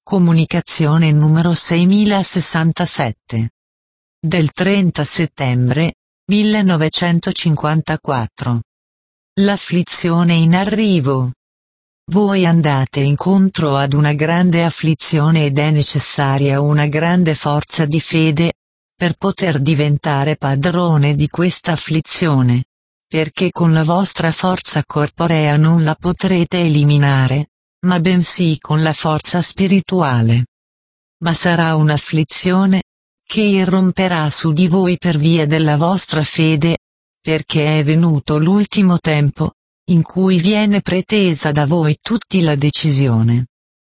Comunicazione numero 6067. Del 30 settembre 1954. L'afflizione in arrivo. Voi andate incontro ad una grande afflizione ed è necessaria una grande forza di fede, per poter diventare padrone di questa afflizione, perché con la vostra forza corporea non la potrete eliminare, ma bensì con la forza spirituale. Ma sarà un'afflizione, che irromperà su di voi per via della vostra fede, perché è venuto l'ultimo tempo, in cui viene pretesa da voi tutti la decisione.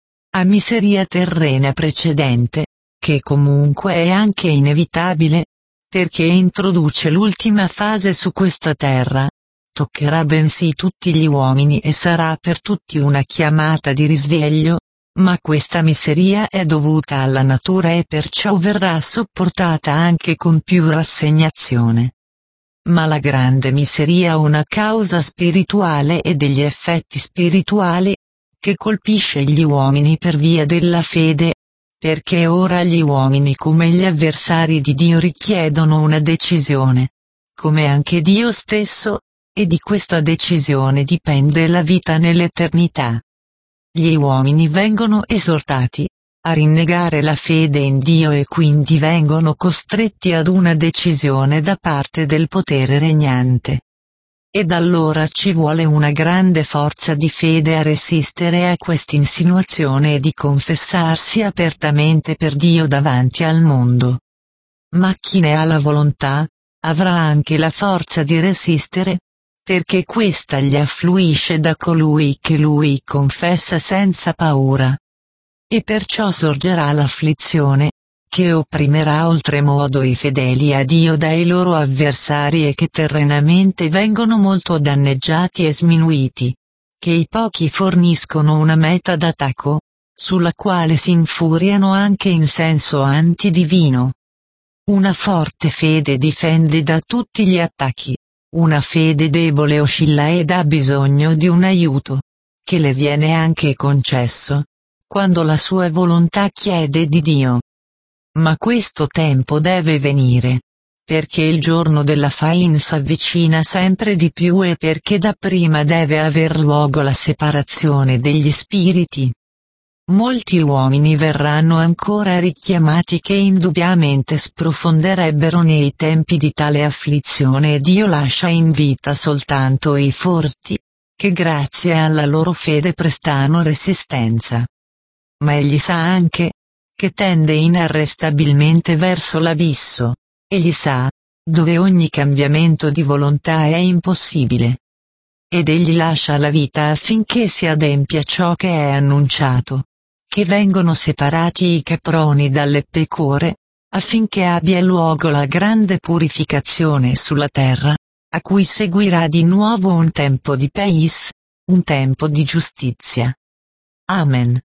A miseria terrena precedente, che comunque è anche inevitabile, perché introduce l'ultima fase su questa terra, toccherà bensì tutti gli uomini e sarà per tutti una chiamata di risveglio, ma questa miseria è dovuta alla natura e perciò verrà sopportata anche con più rassegnazione. Ma la grande miseria ha una causa spirituale e degli effetti spirituali, che colpisce gli uomini per via della fede, perché ora gli uomini come gli avversari di Dio richiedono una decisione, come anche Dio stesso, e di questa decisione dipende la vita nell'eternità. Gli uomini vengono esortati a rinnegare la fede in Dio e quindi vengono costretti ad una decisione da parte del potere regnante. Ed allora ci vuole una grande forza di fede a resistere a quest'insinuazione e di confessarsi apertamente per Dio davanti al mondo. Ma chi ne ha la volontà, avrà anche la forza di resistere, perché questa gli affluisce da colui che lui confessa senza paura. E perciò sorgerà l'afflizione, che opprimerà oltremodo i fedeli a Dio dai loro avversari e che terrenamente vengono molto danneggiati e sminuiti, che i pochi forniscono una meta d'attacco, sulla quale si infuriano anche in senso antidivino. Una forte fede difende da tutti gli attacchi. Una fede debole oscilla ed ha bisogno di un aiuto, che le viene anche concesso, quando la sua volontà chiede di Dio. Ma questo tempo deve venire, perché il giorno della Fain s'avvicina sempre di più e perché dapprima deve aver luogo la separazione degli spiriti. Molti uomini verranno ancora richiamati che indubbiamente sprofonderebbero nei tempi di tale afflizione e Dio lascia in vita soltanto i forti, che grazie alla loro fede prestano resistenza. Ma egli sa anche, che tende inarrestabilmente verso l'abisso, egli sa, dove ogni cambiamento di volontà è impossibile. Ed egli lascia la vita affinché si adempia ciò che è annunciato. Che vengono separati i caproni dalle pecore, affinché abbia luogo la grande purificazione sulla terra, a cui seguirà di nuovo un tempo di peace, un tempo di giustizia. Amen.